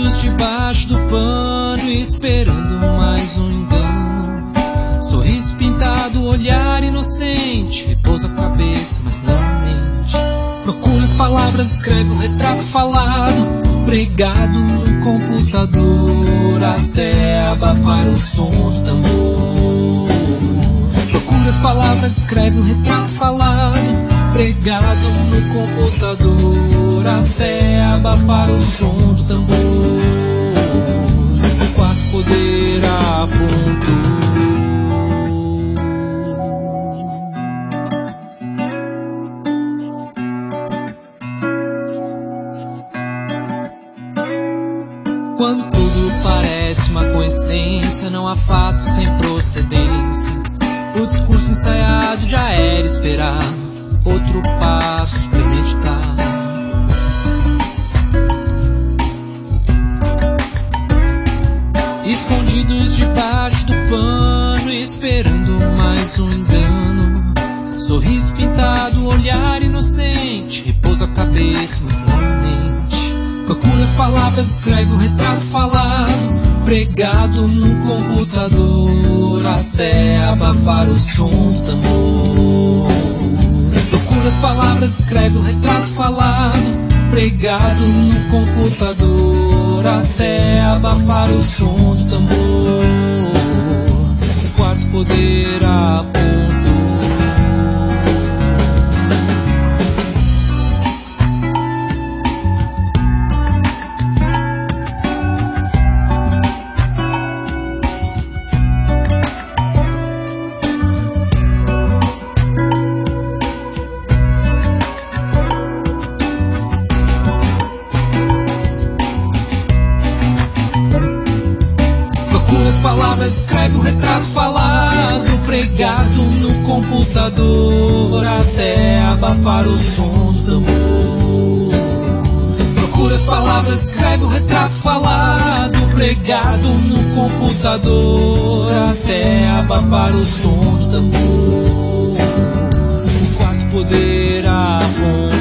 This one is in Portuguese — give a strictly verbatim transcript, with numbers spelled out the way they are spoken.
Escondidos debaixo do pano, esperando mais um engano. Sorriso pintado, olhar inocente, repousa a cabeça, mas não a mente. Procura as palavras, escreve um retrato falado, pregado no computador, até abafar o som do tambor. Procura as palavras, escreve um retrato falado, pregado no computador, até abafar o som do tambor. O quarto poder apontou. Quando tudo parece uma coincidência, não há fato sem procedência. O discurso ensaiado já era esperado, outro passo premeditado. Escondidos debaixo do pano, esperando mais um engano. Sorriso pintado, olhar inocente, repousa a cabeça, mas não a mente. Procura as palavras, escreve um retrato falado, pregado no computador, até abafar o som do tambor. Procura as palavras, escreve um retrato falado, pregado no computador, até abafar o som do tambor. O quarto poder apontou. Palavras, escreve um retrato falado, pregado no computador, até abafar o som do tambor. Procura as palavras, escreve um retrato falado, pregado no computador, até abafar o som do tambor. O quarto poder apontar.